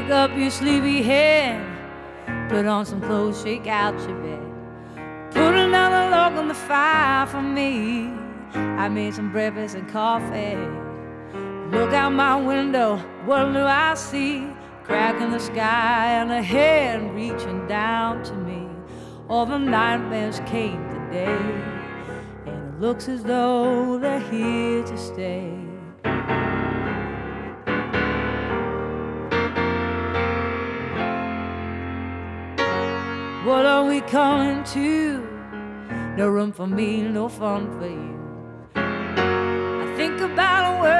Shake up your sleepy head, put on some clothes, shake out your bed, put another log on the fire for me. I made some breakfast and coffee. Look out my window, what do I see? Crack in the sky and a hand reaching down to me. All the nightmares came today, and it looks as though they're here to stay. What are we coming to? No room for me, no fun for you. I think about a word